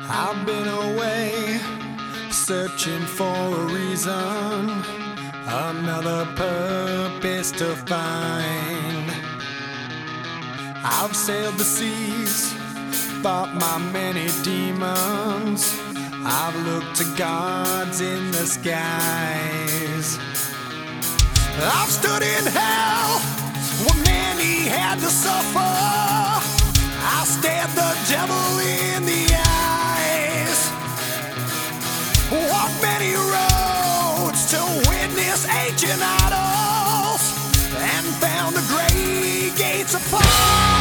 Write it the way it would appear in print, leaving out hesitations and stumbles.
I've been away, searching for a reason, another purpose to find. I've sailed the seas, fought my many demons. I've looked to gods in the skies. I've stood in hell where many had to suffer. I stared the devil in the eyes. Walked many roads to witness ancient idols and found the great gates apart.